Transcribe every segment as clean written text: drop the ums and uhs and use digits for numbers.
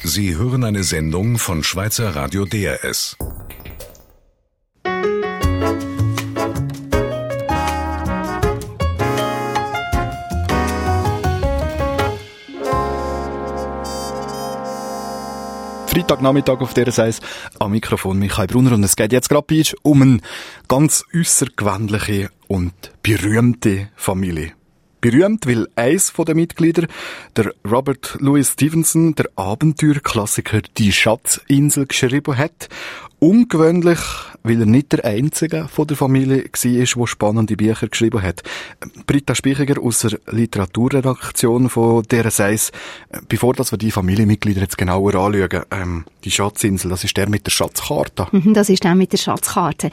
Sie hören eine Sendung von Schweizer Radio DRS. Freitagnachmittag auf DRS 1 am Mikrofon Michael Brunner und es geht jetzt gerade um eine ganz äussergewöhnliche und berühmte Familie. Berühmt, weil eins der Mitglieder, der Robert Louis Stevenson, der Abenteuerklassiker «Die Schatzinsel» geschrieben hat. Ungewöhnlich, weil er nicht der Einzige von der Familie war, der spannende Bücher geschrieben hat. Britta Spichiger aus der Literaturredaktion von DRS 1. Bevor wir die Familienmitglieder jetzt genauer anschauen, die Schatzinsel, das ist der mit der Schatzkarte. Das ist der mit der Schatzkarte.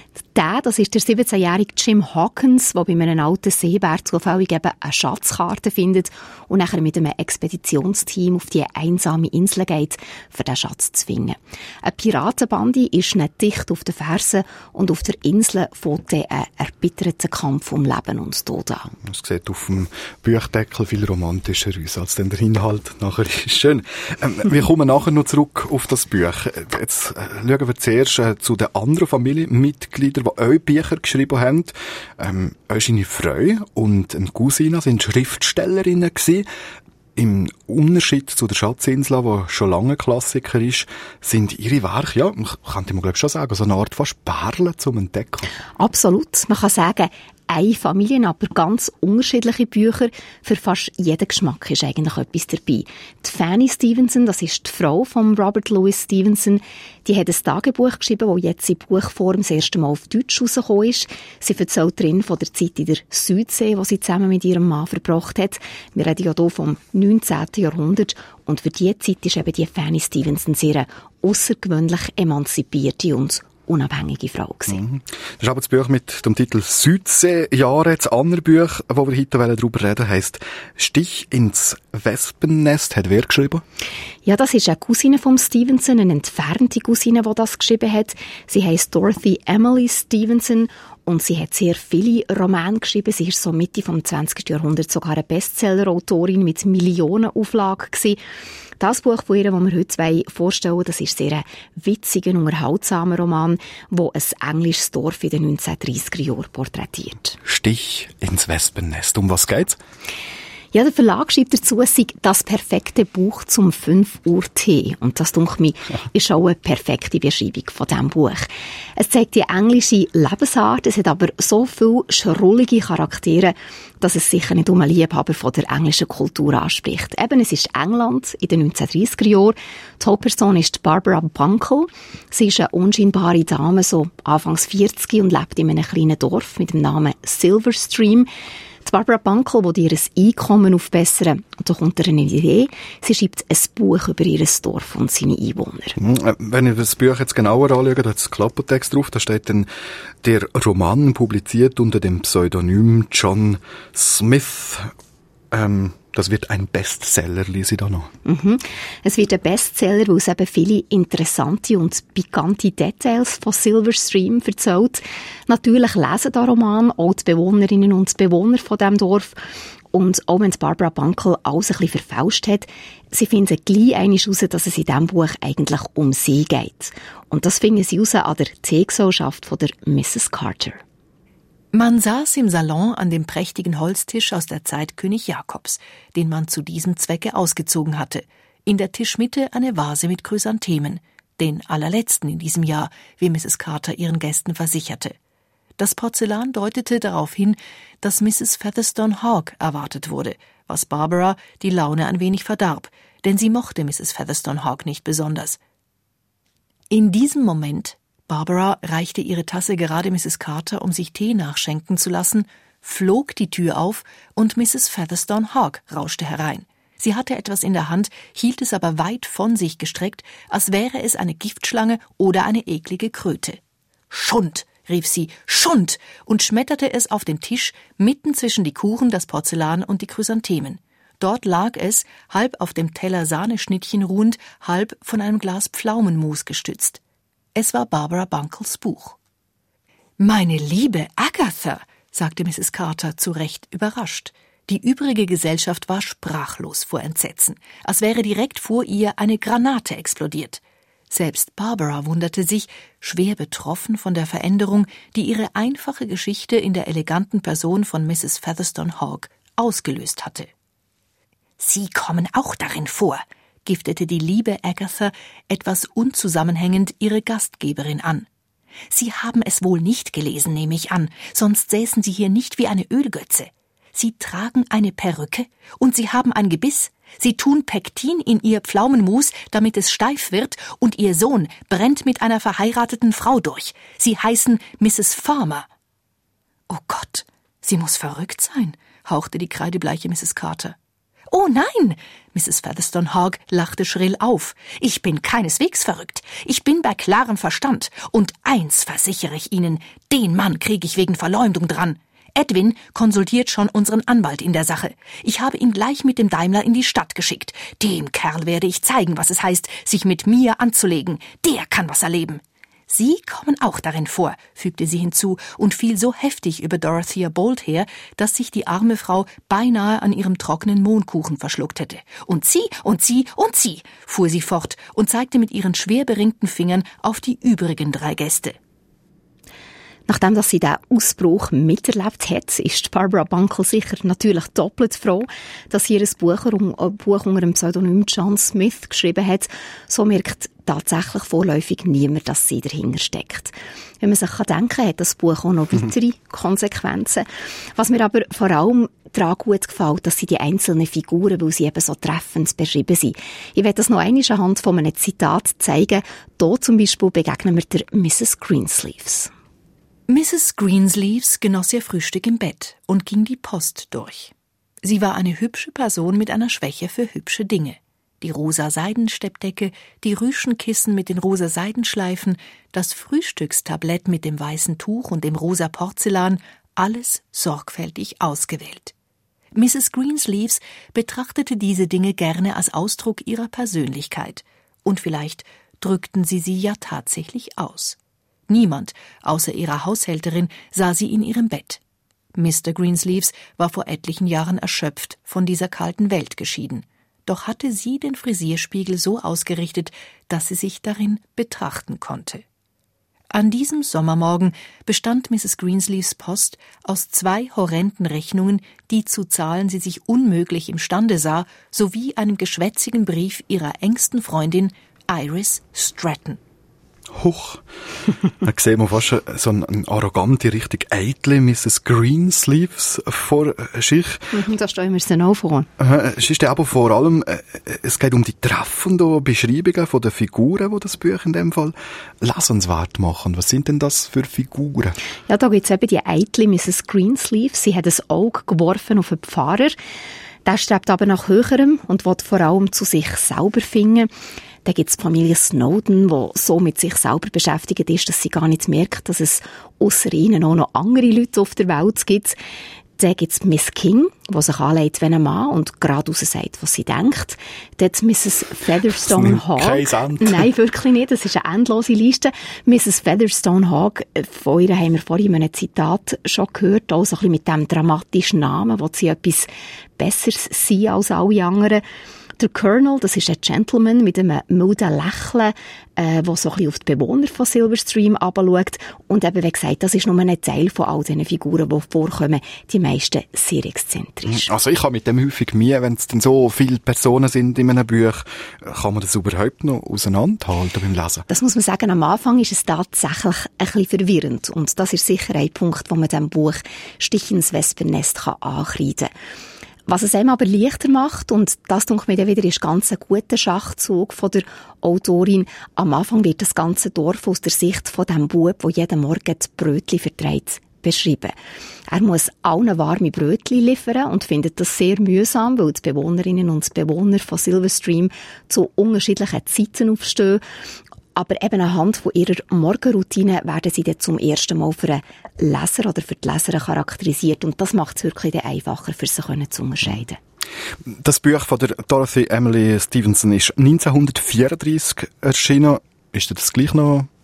Das ist der 17-jährige Jim Hawkins, der bei einem alten Seebär zufällig eben eine Schatzkarte findet und nachher mit einem Expeditionsteam auf die einsame Insel geht, um den Schatz zu finden. Eine Piratenbande ist nicht dicht auf den Fersen und auf der Insel fängt ein erbitterter Kampf um Leben und Tod an. Es sieht auf dem Buchdeckel viel romantischer aus, als denn der Inhalt nachher ist. Schön. Wir kommen nachher noch zurück auf das Buch. Jetzt schauen wir zuerst zu den anderen Familienmitgliedern, die auch Bücher geschrieben haben. Eugenie Frey und eine Cousine sind Schriftstellerinnen gewesen. Im Unterschied zu der Schatzinsel, die schon lange Klassiker ist, sind ihre Werke, ja, könnte man glaube ich schon sagen, so eine Art fast Perlen zum Entdecken. Absolut. Man kann sagen, eine Familie, aber ganz unterschiedliche Bücher. Für fast jeden Geschmack ist eigentlich etwas dabei. Die Fanny Stevenson, das ist die Frau von Robert Louis Stevenson, die hat ein Tagebuch geschrieben, das jetzt in Buchform das erste Mal auf Deutsch rausgekommen ist. Sie erzählt drin von der Zeit in der Südsee, die sie zusammen mit ihrem Mann verbracht hat. Wir reden ja hier vom 19. Jahrhundert. Und für diese Zeit ist eben die Fanny Stevenson sehr eine außergewöhnlich emanzipierte und unabhängige Frau gewesen. Das ist aber das Buch mit dem Titel «Südseejahre». Das andere Buch, das wir heute darüber reden, heisst «Stich ins Wespennest». Hat wer geschrieben? Ja, das ist eine Cousine von Stevenson, eine entfernte Cousine, die das geschrieben hat. Sie heisst Dorothy Emily Stevenson und sie hat sehr viele Romane geschrieben. Sie ist so Mitte vom 20. Jahrhundert sogar eine Bestseller-Autorin mit Millionenauflagen gewesen. Das Buch von ihr, das wir heute vorstellen, das ist sehr ein witziger, unterhaltsamer Roman, der ein englisches Dorf in den 1930er Jahren porträtiert. Stich ins Wespennest. Um was geht's? Ja, der Verlag schreibt dazu, es sei das perfekte Buch zum 5 Uhr Tee. Und das, denke ich, ist auch eine perfekte Beschreibung von diesem Buch. Es zeigt die englische Lebensart, es hat aber so viele schrullige Charaktere, dass es sicher nicht um einen Liebhaber von der englischen Kultur anspricht. Eben, es ist England in den 1930er Jahren. Die Hauptperson ist Barbara Bunkle. Sie ist eine unscheinbare Dame, so Anfangs 40 und lebt in einem kleinen Dorf mit dem Namen Silverstream. Die Barbara Bunkle will ihr Einkommen aufbessern. Und da kommt ihr eine Idee. Sie schreibt ein Buch über ihr Dorf und seine Einwohner. Wenn ich das Buch jetzt genauer anschaue, da ist Klappertext drauf, da steht dann, der Roman publiziert unter dem Pseudonym John Smith. Das wird ein Bestseller, lese ich da noch. Es wird ein Bestseller, weil es eben viele interessante und pikante Details von Silverstream erzählt. Natürlich lesen den Roman auch die Bewohnerinnen und die Bewohner von diesem Dorf. Und auch wenn Barbara Bunkle alles ein bisschen verfälscht hat, sie finden gleich einmal heraus, dass es in diesem Buch eigentlich um sie geht. Und das finden sie heraus an der Teegesellschaft von der Mrs. Carter. Man saß im Salon an dem prächtigen Holztisch aus der Zeit König Jakobs, den man zu diesem Zwecke ausgezogen hatte. In der Tischmitte eine Vase mit Chrysanthemen, den allerletzten in diesem Jahr, wie Mrs. Carter ihren Gästen versicherte. Das Porzellan deutete darauf hin, dass Mrs. Featherstone Hawke erwartet wurde, was Barbara die Laune ein wenig verdarb, denn sie mochte Mrs. Featherstone Hawke nicht besonders. In diesem Moment, Barbara reichte ihre Tasse gerade Mrs. Carter, um sich Tee nachschenken zu lassen, flog die Tür auf und Mrs. Featherstone Hawke rauschte herein. Sie hatte etwas in der Hand, hielt es aber weit von sich gestreckt, als wäre es eine Giftschlange oder eine eklige Kröte. »Schund«, rief sie, »Schund«, und schmetterte es auf den Tisch, mitten zwischen die Kuchen, das Porzellan und die Chrysanthemen. Dort lag es, halb auf dem Teller Sahneschnittchen ruhend, halb von einem Glas Pflaumenmus gestützt. Es war Barbara Bunkles Buch. »Meine liebe Agatha«, sagte Mrs. Carter zu Recht überrascht. Die übrige Gesellschaft war sprachlos vor Entsetzen, als wäre direkt vor ihr eine Granate explodiert. Selbst Barbara wunderte sich, schwer betroffen von der Veränderung, die ihre einfache Geschichte in der eleganten Person von Mrs. Featherstone Hogg ausgelöst hatte. »Sie kommen auch darin vor«, giftete die liebe Agatha etwas unzusammenhängend ihre Gastgeberin an. »Sie haben es wohl nicht gelesen, nehme ich an, sonst säßen Sie hier nicht wie eine Ölgötze. Sie tragen eine Perücke und Sie haben ein Gebiss. Sie tun Pektin in Ihr Pflaumenmus, damit es steif wird, und Ihr Sohn brennt mit einer verheirateten Frau durch. Sie heißen Mrs. Farmer.« »Oh Gott, sie muss verrückt sein«, hauchte die kreidebleiche Mrs. Carter. »Oh nein«, Mrs. Featherstone Hogg lachte schrill auf. »Ich bin keineswegs verrückt. Ich bin bei klarem Verstand. Und eins versichere ich Ihnen, den Mann kriege ich wegen Verleumdung dran. Edwin konsultiert schon unseren Anwalt in der Sache. Ich habe ihn gleich mit dem Daimler in die Stadt geschickt. Dem Kerl werde ich zeigen, was es heißt, sich mit mir anzulegen. Der kann was erleben.« »Sie kommen auch darin vor«, fügte sie hinzu und fiel so heftig über Dorothea Bolt her, dass sich die arme Frau beinahe an ihrem trockenen Mohnkuchen verschluckt hätte. Und sie, fuhr sie fort und zeigte mit ihren schwer beringten Fingern auf die übrigen 3 Gäste. Nachdem dass sie diesen Ausbruch miterlebt hat, ist Barbara Bunkle sicher natürlich doppelt froh, dass sie ihr Buch unter dem Pseudonym John Smith geschrieben hat. So merkt tatsächlich vorläufig niemand, dass sie dahinter steckt. Wenn man sich denken kann, hat das Buch auch noch weitere Konsequenzen. Was mir aber vor allem daran gut gefällt, dass sie die einzelnen Figuren, weil sie eben so treffend beschrieben sind. Ich werde das noch einmal anhand von einem Zitat zeigen. Hier zum Beispiel begegnen wir der Mrs. Greensleeves. Mrs. Greensleeves genoss ihr Frühstück im Bett und ging die Post durch. Sie war eine hübsche Person mit einer Schwäche für hübsche Dinge. Die rosa Seidensteppdecke, die Rüschenkissen mit den rosa Seidenschleifen, das Frühstückstablett mit dem weißen Tuch und dem rosa Porzellan, alles sorgfältig ausgewählt. Mrs. Greensleeves betrachtete diese Dinge gerne als Ausdruck ihrer Persönlichkeit. Und vielleicht drückten sie ja tatsächlich aus. Niemand, außer ihrer Haushälterin, sah sie in ihrem Bett. Mr. Greensleeves war vor etlichen Jahren erschöpft von dieser kalten Welt geschieden. Doch hatte sie den Frisierspiegel so ausgerichtet, dass sie sich darin betrachten konnte. An diesem Sommermorgen bestand Mrs. Greensleeves Post aus 2 horrenden Rechnungen, die zu zahlen sie sich unmöglich imstande sah, sowie einem geschwätzigen Brief ihrer engsten Freundin Iris Stratton. Huch. Da sehen wir fast so eine arrogante, richtig eitle Mrs. Greensleeves vor sich. Da stellen wir sie auch vor. Es ist aber vor allem, es geht um die treffenden Beschreibungen von den Figuren, die das Buch in dem Fall lesenswert machen. Was sind denn das für Figuren? Ja, da gibt es eben die eitle Mrs. Greensleeves. Sie hat ein Auge geworfen auf den Pfarrer. Der strebt aber nach Höherem und will vor allem zu sich selber finden. Dann gibt es die Familie Snowden, die so mit sich selber beschäftigt ist, dass sie gar nicht merkt, dass es ausser ihnen auch noch andere Leute auf der Welt gibt. Dann gibt es Miss King, die sich anlegt wie ein Mann und geradeaus sagt, was sie denkt. Dann Mrs. Featherstone Hogg. Nein, wirklich nicht. Das ist eine endlose Liste. Mrs. Featherstone Hogg, von ihr haben wir vorhin in einem Zitat schon gehört, auch so ein bisschen mit dem dramatischen Namen, wo sie etwas Besseres sein als alle anderen. Der Colonel, das ist ein Gentleman mit einem milden Lächeln, der so ein bisschen auf die Bewohner von Silverstream herabschaut. Und eben, wie gesagt, das ist nur ein Teil von all diesen Figuren, die vorkommen. Die meisten sehr exzentrisch. Also ich habe mit dem häufig Mühe, wenn es denn so viele Personen sind in einem Buch, kann man das überhaupt noch auseinanderhalten beim Lesen? Das muss man sagen, am Anfang ist es tatsächlich ein bisschen verwirrend. Und das ist sicher ein Punkt, wo man dem Buch Stich ins Wespennest ankreiden kann. Was es einem aber leichter macht, und das, denke ich mir wieder, ist ganz ein guter Schachzug von der Autorin. Am Anfang wird das ganze Dorf aus der Sicht von dem Bub, der jeden Morgen die Brötchen vertreibt, beschrieben. Er muss allen warme Brötchen liefern und findet das sehr mühsam, weil die Bewohnerinnen und Bewohner von Silverstream zu unterschiedlichen Zeiten aufstehen. Aber eben anhand von ihrer Morgenroutine werden sie dann zum ersten Mal für einen Leser oder für die Leserin charakterisiert. Und das macht es wirklich einfacher, für sie zu unterscheiden. Das Buch von der Dorothy Emily Stevenson ist 1934 erschienen. Ist dir das gleich noch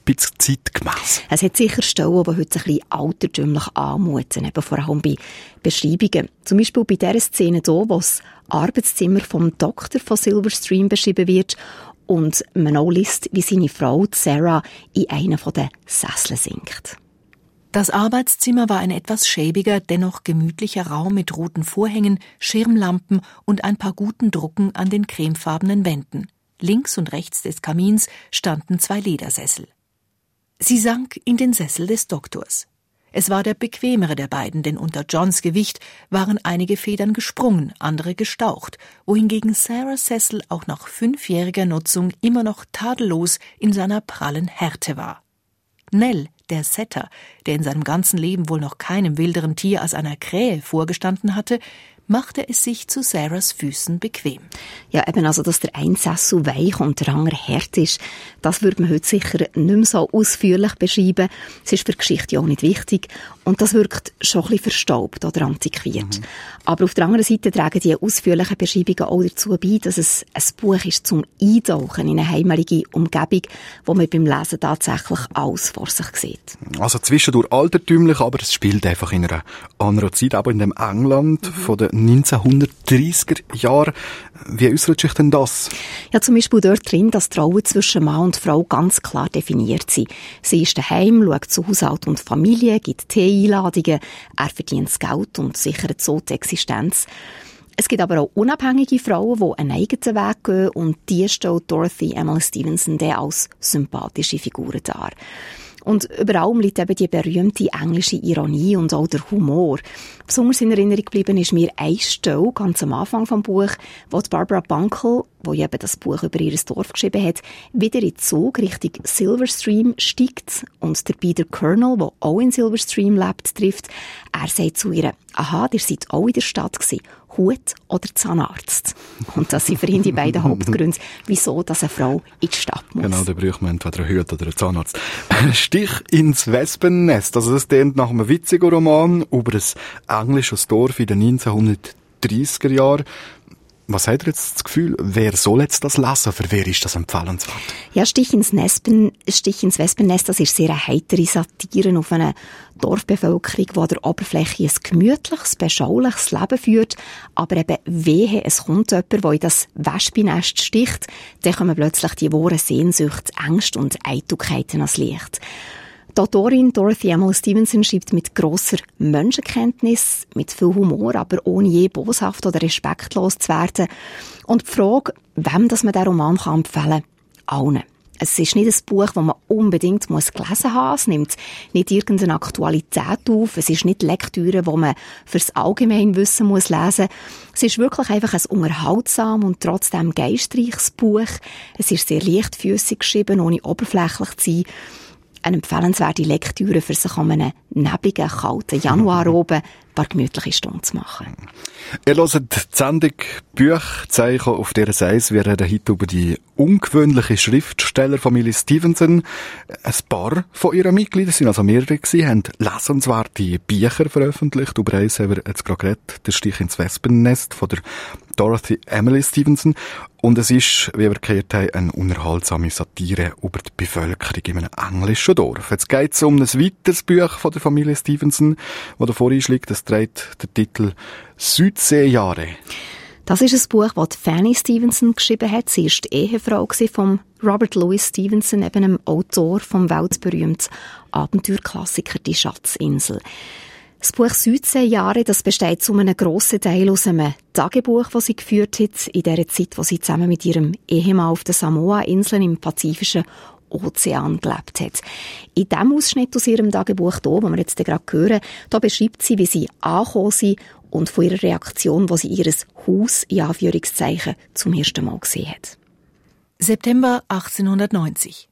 bisschen zeitgemäss. Es hat sicher Stellen, die heute ein bisschen altertümlich anmuten, eben vor allem bei Beschreibungen. Zum Beispiel bei dieser Szene hier, wo das Arbeitszimmer vom Doktor von Silverstream beschrieben wird und man auch liest, wie seine Frau Sarah in einen der Sesseln sinkt. Das Arbeitszimmer war ein etwas schäbiger, dennoch gemütlicher Raum mit roten Vorhängen, Schirmlampen und ein paar guten Drucken an den cremefarbenen Wänden. Links und rechts des Kamins standen 2 Ledersessel. Sie sank in den Sessel des Doktors. Es war der bequemere der beiden, denn unter Johns Gewicht waren einige Federn gesprungen, andere gestaucht, wohingegen Sarahs Sessel auch nach 5-jähriger Nutzung immer noch tadellos in seiner prallen Härte war. Nell, der Setter, der in seinem ganzen Leben wohl noch keinem wilderen Tier als einer Krähe vorgestanden hatte, machte es sich zu Sarahs Füßen bequem. Ja, eben also, dass der eine Sessel weich und der andere hart ist, das würde man heute sicher nicht mehr so ausführlich beschreiben. Es ist für die Geschichte auch nicht wichtig und das wirkt schon ein bisschen verstaubt oder antiquiert. Aber auf der anderen Seite tragen die ausführlichen Beschreibungen auch dazu bei, dass es ein Buch ist zum Eintauchen in eine heimelige Umgebung, wo man beim Lesen tatsächlich alles vor sich sieht. Also zwischendurch altertümlich, aber es spielt einfach in einer anderen Zeit, aber in dem England von den 1930er Jahren. Wie äußert sich denn das? Ja, zum Beispiel dort drin, dass die Rollen zwischen Mann und Frau ganz klar definiert sind. Sie ist daheim, schaut zu Haushalt und Familie, gibt Tee-Einladungen, er verdient das Geld und sichert so die Existenz. Es gibt aber auch unabhängige Frauen, die einen eigenen Weg gehen und die stellt Dorothy Emily Stevenson als sympathische Figuren dar. Und über allem liegt eben die berühmte englische Ironie und auch der Humor. Besonders in Erinnerung geblieben ist mir eine Stelle ganz am Anfang des Buches, wo die Barbara Bunkle, die eben das Buch über ihr Dorf geschrieben hat, wieder in den Zug Richtung Silverstream steigt und der Peter Colonel, der auch in Silverstream lebt, trifft. Er sagt zu ihr, aha, ihr seid auch in der Stadt gewesen. Hut oder Zahnarzt. Und das sind für ihn die beiden Hauptgründe, wieso dass eine Frau in die Stadt muss. Genau, da braucht man entweder einen Hut oder einen Zahnarzt. Stich ins Wespennest. Also das klingt nach einem witzigen Roman über ein englisches Dorf in den 1930er Jahren. Was hat ihr jetzt das Gefühl, wer soll jetzt das lesen? Für wer ist das empfehlenswert? Ja, Stich ins Wespennest, das ist sehr eine heitere Satire auf eine Dorfbevölkerung, die an der Oberfläche ein gemütliches, beschauliches Leben führt, aber eben wehe, es kommt jemand, der in das Wespennest sticht, dann kommen plötzlich die wahren Sehnsüchte, Ängste und Eitelkeiten ans Licht. Die Autorin Dorothy Emily Stevenson schreibt mit grosser Menschenkenntnis, mit viel Humor, aber ohne je boshaft oder respektlos zu werden. Und die Frage, wem das man diesen Roman empfehlen kann, allen. Es ist nicht ein Buch, das man unbedingt gelesen haben muss. Es nimmt nicht irgendeine Aktualität auf. Es ist nicht Lektüre, die man fürs Allgemeinwissen lesen muss. Es ist wirklich einfach ein unterhaltsam und trotzdem geistreiches Buch. Es ist sehr leichtfüßig geschrieben, ohne oberflächlich zu sein. Eine empfehlenswerte Lektüre, für sich an einem nebligen, kalten Januar oben ein paar gemütliche Stunden zu machen. Ihr hört die Sendung Büchzeichen auf dieser Seite. Wir reden heute über die ungewöhnliche Schriftstellerfamilie Stevenson. Ein paar von ihren Mitgliedern sind also mehrere gewesen, haben lesenswerte Bücher veröffentlicht. Über eins haben wir jetzt gerade geredet, der Stich ins Wespennest von der Dorothy Emily Stevenson. Und es ist, wie wir gehört haben, eine unterhaltsame Satire über die Bevölkerung in einem englischen Dorf. Jetzt geht es um ein weiteres Buch von der Familie Stevenson, das davor liegt. Das trägt den Titel «Südseejahre». Das ist ein Buch, das Fanny Stevenson geschrieben hat. Sie war die Ehefrau von Robert Louis Stevenson, eben einem Autor vom weltberühmten Abenteuerklassiker «Die Schatzinsel». Das Buch «Südseejahre», das besteht zu einem grossen Teil aus einem Tagebuch, das sie geführt hat, in der Zeit, wo sie zusammen mit ihrem Ehemann auf den Samoa-Inseln im Pazifischen Ozean gelebt hat. In diesem Ausschnitt aus ihrem Tagebuch hier, den wir jetzt gerade hören, da beschreibt sie, wie sie angekommen sind und von ihrer Reaktion, wo sie ihr Haus, in Anführungszeichen, zum ersten Mal gesehen hat. September 1890.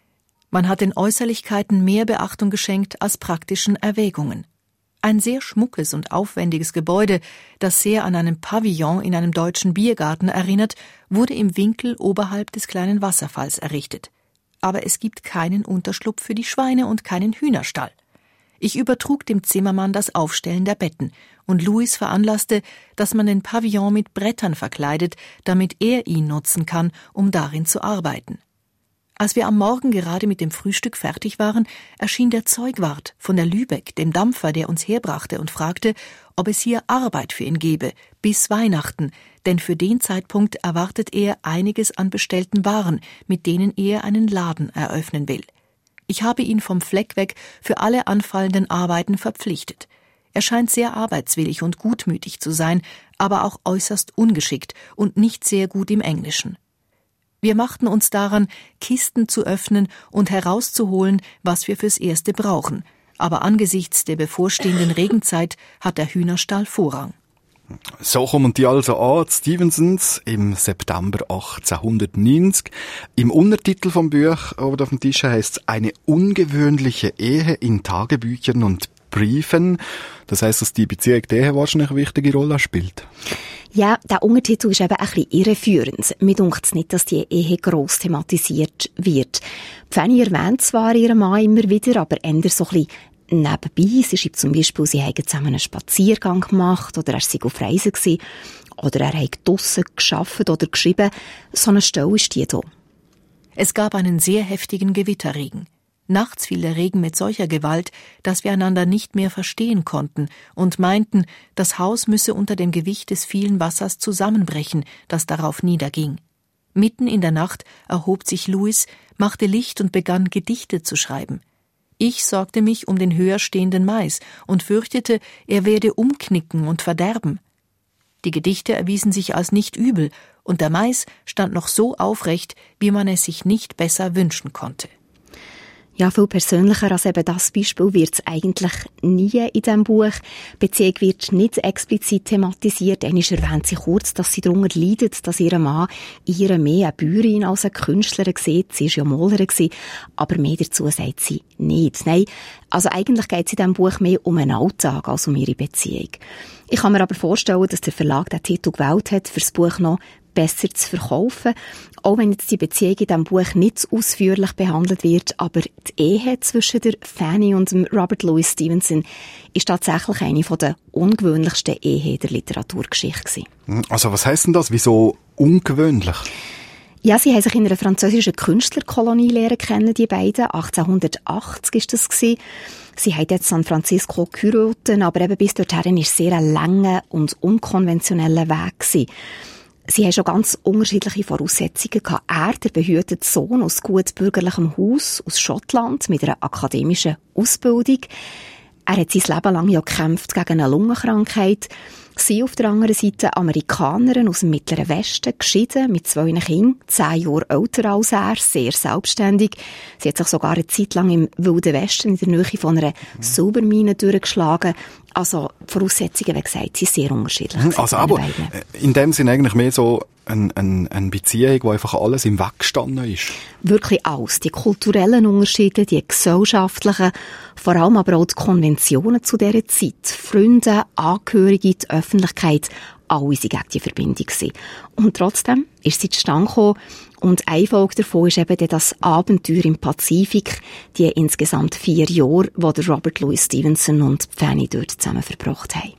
Man hat den Äußerlichkeiten mehr Beachtung geschenkt als praktischen Erwägungen. Ein sehr schmuckes und aufwendiges Gebäude, das sehr an einen Pavillon in einem deutschen Biergarten erinnert, wurde im Winkel oberhalb des kleinen Wasserfalls errichtet. Aber es gibt keinen Unterschlupf für die Schweine und keinen Hühnerstall. Ich übertrug dem Zimmermann das Aufstellen der Betten und Louis veranlasste, dass man den Pavillon mit Brettern verkleidet, damit er ihn nutzen kann, um darin zu arbeiten. Als wir am Morgen gerade mit dem Frühstück fertig waren, erschien der Zeugwart von der Lübeck, dem Dampfer, der uns herbrachte, und fragte, ob es hier Arbeit für ihn gebe, bis Weihnachten, denn für den Zeitpunkt erwartet er einiges an bestellten Waren, mit denen er einen Laden eröffnen will. Ich habe ihn vom Fleck weg für alle anfallenden Arbeiten verpflichtet. Er scheint sehr arbeitswillig und gutmütig zu sein, aber auch äußerst ungeschickt und nicht sehr gut im Englischen. Wir machten uns daran, Kisten zu öffnen und herauszuholen, was wir fürs Erste brauchen. Aber angesichts der bevorstehenden Regenzeit hat der Hühnerstall Vorrang. So kommen die also an, die Stevensons, im September 1890. Im Untertitel vom Buch, oben auf dem Tisch, heisst es «Eine ungewöhnliche Ehe in Tagebüchern und Briefen». Das heisst, dass die Beziehung der Ehe wahrscheinlich eine wichtige Rolle spielt. Ja, der Untertitel ist eben ein bisschen irreführend. Mir dunkt es nicht, dass die Ehe gross thematisiert wird. Fanny erwähnt zwar ihren Mann immer wieder, aber eher so ein bisschen nebenbei. Sie schreibt zum Beispiel, sie hätten zusammen einen Spaziergang gemacht oder er sei auf Reisen gewesen oder er hätte draussen gearbeitet oder geschrieben. So eine Stelle ist die hier. Es gab einen sehr heftigen Gewitterregen. Nachts fiel der Regen mit solcher Gewalt, dass wir einander nicht mehr verstehen konnten und meinten, das Haus müsse unter dem Gewicht des vielen Wassers zusammenbrechen, das darauf niederging. Mitten in der Nacht erhob sich Louis, machte Licht und begann Gedichte zu schreiben. Ich sorgte mich um den höher stehenden Mais und fürchtete, er werde umknicken und verderben. Die Gedichte erwiesen sich als nicht übel, und der Mais stand noch so aufrecht, wie man es sich nicht besser wünschen konnte. Ja, viel persönlicher als eben das Beispiel wird es eigentlich nie in diesem Buch. Die Beziehung wird nicht explizit thematisiert. Einmal erwähnt sie kurz, dass sie darunter leidet, dass ihr Mann ihr mehr eine Bäuerin als eine Künstlerin sieht. Sie war ja Malerin, aber mehr dazu sagt sie nicht. Nein, also eigentlich geht es in diesem Buch mehr um einen Alltag als um ihre Beziehung. Ich kann mir aber vorstellen, dass der Verlag den Titel gewählt hat, für das Buch noch besser zu verkaufen. Auch wenn jetzt die Beziehung in diesem Buch nicht ausführlich behandelt wird, aber die Ehe zwischen der Fanny und dem Robert Louis Stevenson ist tatsächlich eine der ungewöhnlichsten Ehen der Literaturgeschichte. Also was heisst denn das? Wieso ungewöhnlich? Ja, sie haben sich in einer französischen Künstlerkolonie lernen kennen, die beiden. 1880 war das gewesen. Sie haben jetzt San Francisco geheiratet, aber eben bis dorthin war es sehr ein langer und unkonventioneller Weg gewesen. Sie haben schon ganz unterschiedliche Voraussetzungen gehabt. Er, der behütete Sohn aus gut bürgerlichem Haus aus Schottland mit einer akademischen Ausbildung. Er hat sein Leben lang ja gekämpft gegen eine Lungenkrankheit. Sie auf der anderen Seite Amerikanerin aus dem Mittleren Westen, geschieden, mit 2 Kindern, 10 Jahre älter als er, sehr selbstständig. Sie hat sich sogar eine Zeit lang im Wilden Westen in der Nähe von einer Silbermine durchgeschlagen. Also die Voraussetzungen, wie gesagt, sind sehr unterschiedlich. Also aber in dem Sinne eigentlich mehr so eine Beziehung, wo einfach alles im Weg gestanden ist. Wirklich alles. Die kulturellen Unterschiede, die gesellschaftlichen, vor allem aber auch die Konventionen zu dieser Zeit. Freunde, Angehörige, die Öffentlichkeit, alle sind gegen die Verbindung gewesen. Und trotzdem ist sie zustande gekommen. Und eine Folge davon ist eben das Abenteuer im Pazifik, die insgesamt 4 Jahre, wo der Robert Louis Stevenson und Fanny dort zusammen verbracht haben.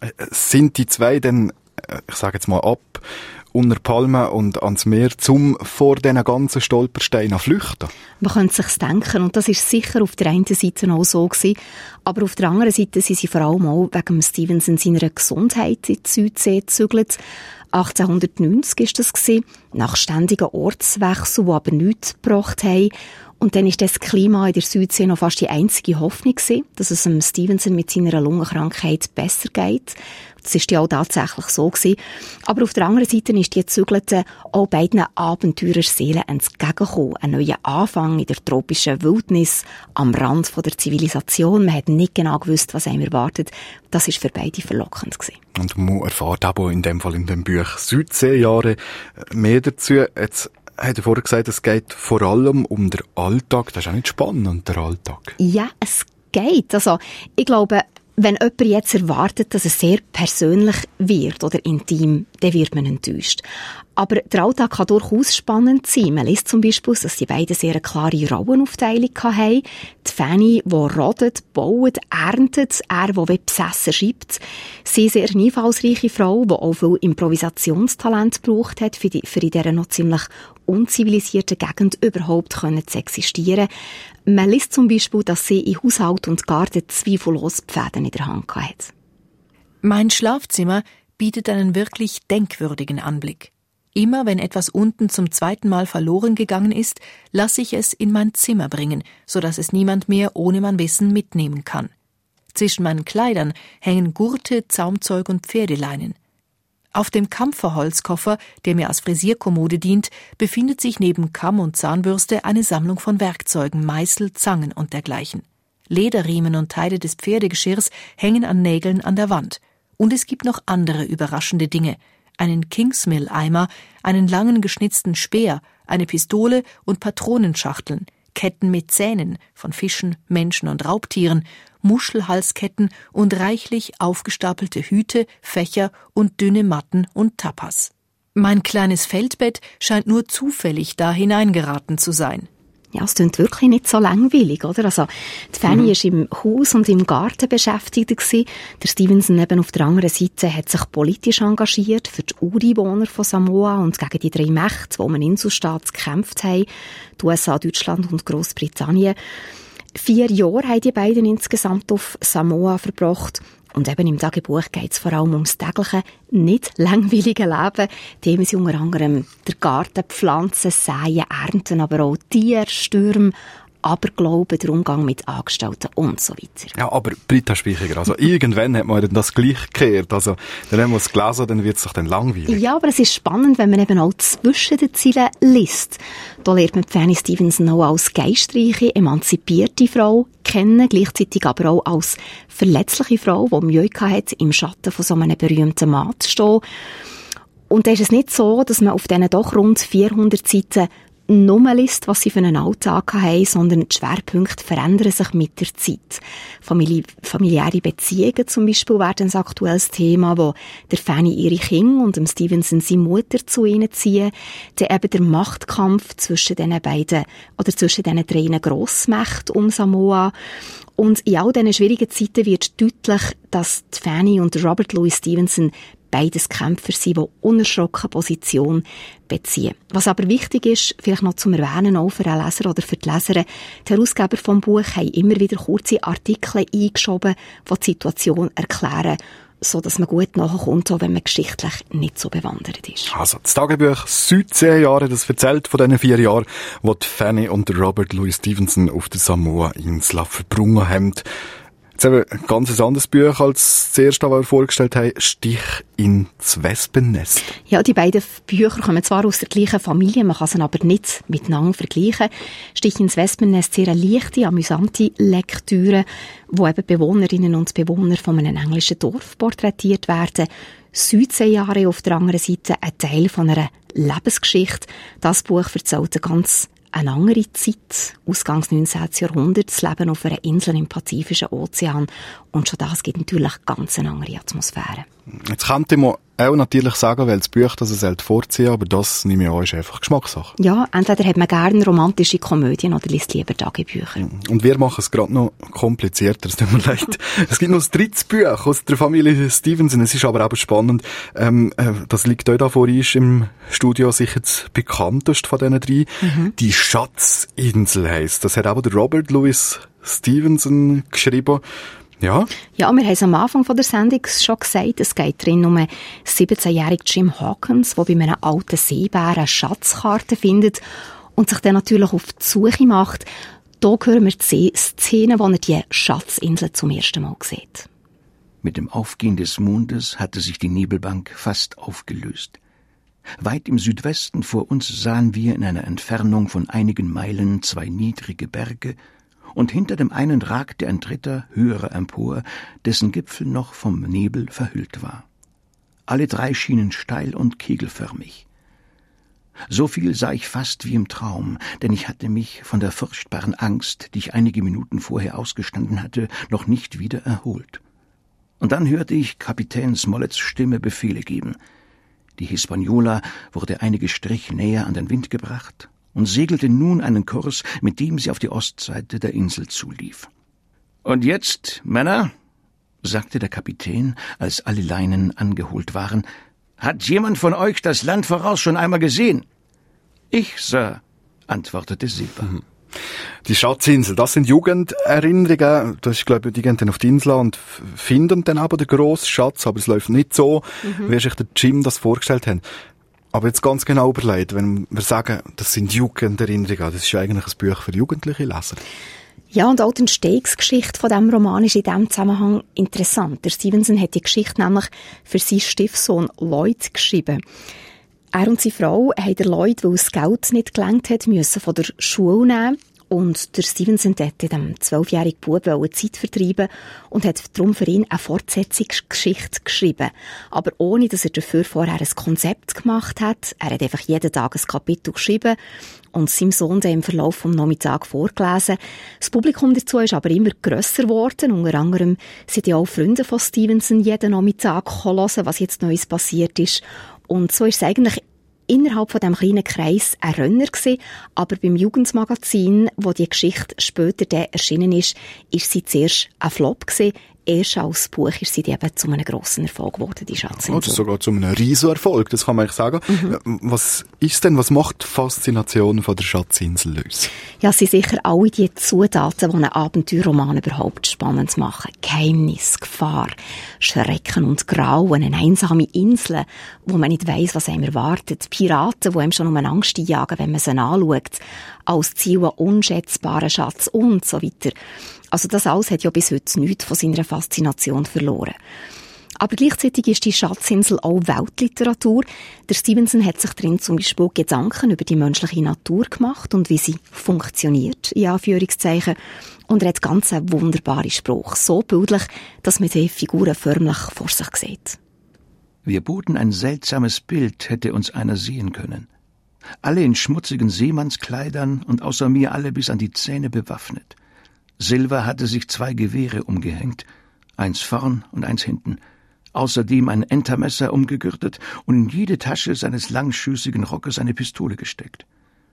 Sind die zwei dann, ich sage jetzt mal ab, unter Palmen und ans Meer, vor diesen ganzen Stolpersteinen flüchten? Man könnte sich's denken, und das ist sicher auf der einen Seite auch so gewesen, aber auf der anderen Seite sind sie vor allem auch wegen Stevenson seiner Gesundheit in die Südsee gezügelt. 1890 war das gewesen, nach ständigen Ortswechseln, die aber nichts gebracht haben. Und dann ist das Klima in der Südsee noch fast die einzige Hoffnung gewesen, dass es dem Stevenson mit seiner Lungenkrankheit besser geht. Das ist ja auch tatsächlich so gewesen. Aber auf der anderen Seite ist die Gezügelten auch beiden Abenteurerseelen entgegengekommen. Ein neuer Anfang in der tropischen Wildnis, am Rand von der Zivilisation. Man hat nicht genau gewusst, was einem erwartet. Das ist für beide verlockend gewesen. Und man erfährt aber in dem Fall in dem Buch Südseejahre mehr dazu. Jetzt hat er vorher gesagt, es geht vor allem um den Alltag. Das ist auch nicht spannend, der Alltag. Ja, es geht. Also, ich glaube, wenn jemand jetzt erwartet, dass es sehr persönlich wird oder intim, dann wird man enttäuscht. Aber der Alltag kann durchaus spannend sein. Man liest zum Beispiel, dass die beiden sehr eine klare Rollenaufteilung hatten. Die Fanny, die rodet, baut, erntet, er, der wie besessen schreibt. Sie ist eine sehr einfallsreiche Frau, die auch viel Improvisationstalent gebraucht hat, für in dieser noch ziemlich unzivilisierten Gegend überhaupt zu existieren. Man liest zum Beispiel, dass sie in Haushalt und Garten zweifellos die Fäden in der Hand hatte. Mein Schlafzimmer bietet einen wirklich denkwürdigen Anblick. Immer wenn etwas unten zum 2. Mal verloren gegangen ist, lasse ich es in mein Zimmer bringen, sodass es niemand mehr ohne mein Wissen mitnehmen kann. Zwischen meinen Kleidern hängen Gurte, Zaumzeug und Pferdeleinen. Auf dem Kampferholzkoffer, der mir als Frisierkommode dient, befindet sich neben Kamm und Zahnbürste eine Sammlung von Werkzeugen, Meißel, Zangen und dergleichen. Lederriemen und Teile des Pferdegeschirrs hängen an Nägeln an der Wand. Und es gibt noch andere überraschende Dinge. Einen Kingsmill-Eimer, einen langen geschnitzten Speer, eine Pistole und Patronenschachteln, Ketten mit Zähnen von Fischen, Menschen und Raubtieren, Muschelhalsketten und reichlich aufgestapelte Hüte, Fächer und dünne Matten und Tapas. Mein kleines Feldbett scheint nur zufällig da hineingeraten zu sein. Ja, es klingt wirklich nicht so langweilig, oder? Also, die Fanny war im Haus und im Garten beschäftigt gewesen. Der Stevenson eben auf der anderen Seite hat sich politisch engagiert für die Ureinwohner von Samoa und gegen die 3 Mächte, die um einen Inselstaat gekämpft haben. Die USA, Deutschland und Großbritannien. 4 Jahre haben die beiden insgesamt auf Samoa verbracht. Und eben im Tagebuch geht es vor allem ums tägliche, nicht langweilige Leben. Themen sind unter anderem der Garten, Pflanzen, Säen, Ernten, aber auch Tiere, Stürme, Aberglauben, der Umgang mit Angestellten und so weiter. Ja, aber Britta Speichiger, also irgendwann hat man dann das gleich gekehrt. Also, dann haben wir es gelesen, dann wird es doch dann langweilig. Ja, aber es ist spannend, wenn man eben auch zwischen den Zeilen liest. Da lernt man Fanny Stevenson auch als geistreiche, emanzipierte Frau kennen, gleichzeitig aber auch als verletzliche Frau, die Mühe hatte, im Schatten von so einem berühmten Mann zu stehen. Und da ist es nicht so, dass man auf diesen doch rund 400 Seiten nur liest, was sie für einen Alltag haben, sondern die Schwerpunkte verändern sich mit der Zeit. Familiäre Beziehungen zum Beispiel werden ein aktuelles Thema, wo der Fanny ihre Kinder und dem Stevenson seine Mutter zu ihnen ziehen. Dann eben der Machtkampf zwischen diesen beiden oder zwischen diesen 3 Grossmächten um Samoa. Und in all diesen schwierigen Zeiten wird deutlich, dass die Fanny und Robert Louis Stevenson beides Kämpfer sind, die unerschrocken Position beziehen. Was aber wichtig ist, vielleicht noch zum Erwähnen, auch für den Leser oder für die Leserin, die Herausgeber vom Buch haben immer wieder kurze Artikel eingeschoben, die die Situation erklären, so dass man gut nachkommt, auch wenn man geschichtlich nicht so bewandert ist. Also, das Tagebuch seit 10 Jahren, das erzählt von diesen 4 Jahren, wo die Fanny und der Robert Louis Stevenson auf der Samoa-Insel verbrungen haben. Jetzt haben wir ein ganz anderes Buch als das erste, was wir vorgestellt haben, Stich ins Wespennest. Ja, die beiden Bücher kommen zwar aus der gleichen Familie, man kann sie aber nicht miteinander vergleichen. Stich ins Wespennest, sehr eine leichte, amüsante Lektüre, wo eben Bewohnerinnen und Bewohner von einem englischen Dorf porträtiert werden. 17 Jahre auf der anderen Seite ein Teil von einer Lebensgeschichte. Das Buch erzählt eine andere Zeit, Ausgangs 19. Jahrhundert, das Leben auf einer Insel im Pazifischen Ozean. Und schon das gibt natürlich ganz eine andere Atmosphäre. Jetzt könnte man auch natürlich sagen, weil das Buch das es vorziehen, aber das, nehme ich an, ist einfach Geschmackssache. Ja, entweder hat man gerne romantische Komödien oder liest lieber Tagebücher. Und wir machen es gerade noch komplizierter, es tut mir leid. Es gibt noch ein 3. Buch aus der Familie Stevenson, es ist aber auch spannend. Das liegt euch da vor uns im Studio sicher das bekannteste von diesen 3. Die Schatzinsel heisst. Das hat aber der Robert Louis Stevenson geschrieben. Ja. Ja, wir haben es am Anfang von der Sendung schon gesagt, es geht drin um einen 17-jährigen Jim Hawkins, der bei einem alten Seebär eine Schatzkarte findet und sich dann natürlich auf die Suche macht. Hier hören wir die Szene, wo er die Schatzinsel zum ersten Mal sieht. Mit dem Aufgehen des Mondes hatte sich die Nebelbank fast aufgelöst. Weit im Südwesten vor uns sahen wir in einer Entfernung von einigen Meilen 2 niedrige Berge, und hinter dem einen ragte ein dritter, höherer empor, dessen Gipfel noch vom Nebel verhüllt war. Alle 3 schienen steil und kegelförmig. So viel sah ich fast wie im Traum, denn ich hatte mich von der furchtbaren Angst, die ich einige Minuten vorher ausgestanden hatte, noch nicht wieder erholt. Und dann hörte ich Kapitän Smollets Stimme Befehle geben. Die Hispaniola wurde einige Strich näher an den Wind gebracht und segelte nun einen Kurs, mit dem sie auf die Ostseite der Insel zulief. »Und jetzt, Männer«, sagte der Kapitän, als alle Leinen angeholt waren, »hat jemand von euch das Land voraus schon einmal gesehen?« »Ich, Sir«, antwortete Silber. Die Schatzinsel, das sind Jugenderinnerungen. Das ist, glaube ich, die gehen dann auf die Insel und finden dann aber den grossen Schatz, aber es läuft nicht so, wie sich der Jim das vorgestellt hat. Aber jetzt ganz genau überlegt, wenn wir sagen, das sind Jugenderinnerungen, das ist ja eigentlich ein Buch für jugendliche Leser. Ja, und auch die Entstehungsgeschichte von diesem Roman ist in diesem Zusammenhang interessant. Der Stevenson hat die Geschichte nämlich für seinen Stiefsohn Lloyd geschrieben. Er und seine Frau haben der Lloyd, weil das Geld nicht gelangt hat, müssen von der Schule nehmen. Und der Stevenson hat in diesem 12-jährigen Bub Zeit vertreiben und hat darum für ihn eine Fortsetzungsgeschichte geschrieben. Aber ohne, dass er dafür vorher ein Konzept gemacht hat. Er hat einfach jeden Tag ein Kapitel geschrieben und seinem Sohn dann im Verlauf des Nachmittags vorgelesen. Das Publikum dazu ist aber immer grösser geworden. Unter anderem sind ja auch Freunde von Stevenson jeden Nachmittag hören, was jetzt Neues passiert ist. Und so ist es eigentlich innerhalb von diesem kleinen Kreis ein Renner gewesen. Aber beim Jugendmagazin, wo die Geschichte später dann erschienen ist sie zuerst ein Flop gewesen. Erst als Buch ist sie eben zu einem grossen Erfolg geworden, die Schatzinsel. Also sogar zu einem Riesenerfolg, das kann man eigentlich sagen. Was ist denn, was macht die Faszination von der Schatzinsel aus? Ja, es sind sicher alle die Zutaten, die einen Abenteuerroman überhaupt spannend machen. Geheimnis, Gefahr, Schrecken und Grauen, eine einsame Insel, wo man nicht weiss, was einem erwartet, Piraten, die einem schon um eine Angst jagen, wenn man sie anschaut, als Ziel einen unschätzbaren Schatz und so weiter. Also das alles hat ja bis heute nichts von seiner Faszination verloren. Aber gleichzeitig ist die Schatzinsel auch Weltliteratur. Der Stevenson hat sich darin zum Beispiel Gedanken über die menschliche Natur gemacht und wie sie funktioniert, in Anführungszeichen. Und er hat ganz einen wunderbaren Spruch, so bildlich, dass man die Figuren förmlich vor sich sieht. Wir boten ein seltsames Bild, hätte uns einer sehen können. Alle in schmutzigen Seemannskleidern und außer mir alle bis an die Zähne bewaffnet. Silver hatte sich 2 Gewehre umgehängt, eins vorn und eins hinten, außerdem ein Entermesser umgegürtet und in jede Tasche seines langschößigen Rockes eine Pistole gesteckt.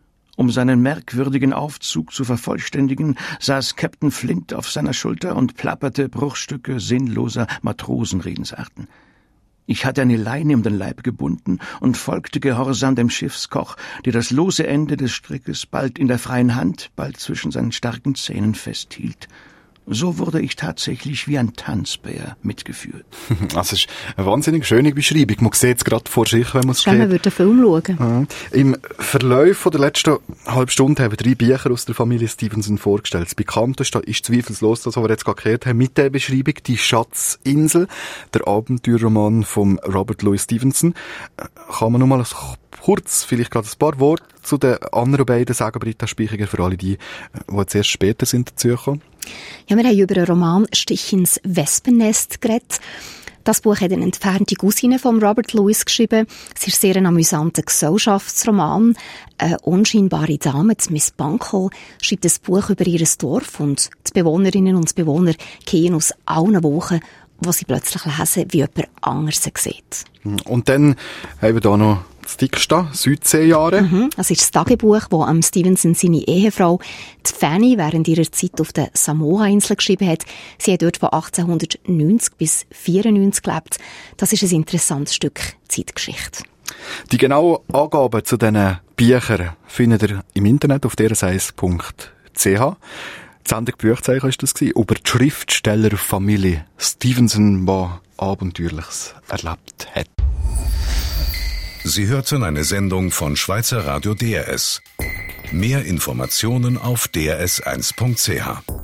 Um seinen merkwürdigen Aufzug zu vervollständigen, saß Captain Flint auf seiner Schulter und plapperte Bruchstücke sinnloser Matrosenredensarten. Ich hatte eine Leine um den Leib gebunden und folgte gehorsam dem Schiffskoch, der das lose Ende des Strickes bald in der freien Hand, bald zwischen seinen starken Zähnen festhielt. So wurde ich tatsächlich wie ein Tanzbär mitgeführt. Das ist eine wahnsinnig schöne Beschreibung. Man sieht es gerade vor sich, wenn man es sieht. Man würde den Film schauen. Ja. Im Verlauf der letzten halben Stunde haben 3 Bücher aus der Familie Stevenson vorgestellt. Das bekannteste ist zweifellos das, was wir jetzt gerade gehört haben, mit der Beschreibung «Die Schatzinsel», der Abenteuerroman von Robert Louis Stevenson. Kann man noch mal kurz, vielleicht gerade ein paar Worte zu den anderen beiden sagen, Britta Speichiger, für alle die jetzt erst später sind dazugekommen? Ja, wir haben über den Roman «Stich ins Wespennest» geredet. Das Buch hat eine entfernte Cousine von Robert Louis geschrieben. Es ist sehr ein amüsanter Gesellschaftsroman. Eine unscheinbare Dame, die Miss Bunkle, schreibt ein Buch über ihr Dorf und die Bewohnerinnen und Bewohner gehen aus allen Wochen, wo sie plötzlich lesen, wie jemand anders sieht. Und dann haben wir da noch das dickste, Südseejahre. Das ist das Tagebuch, das Stevenson seine Ehefrau, die Fanny, während ihrer Zeit auf der Samoa-Insel geschrieben hat. Sie hat dort von 1890 bis 1894 gelebt. Das ist ein interessantes Stück Zeitgeschichte. Die genauen Angaben zu diesen Büchern findet ihr im Internet auf derseis.ch. Die Sendung Büchzeichen war das über die Schriftstellerfamilie Stevenson, die Abenteuerliches erlebt hat. Sie hörten eine Sendung von Schweizer Radio DRS. Mehr Informationen auf drs1.ch.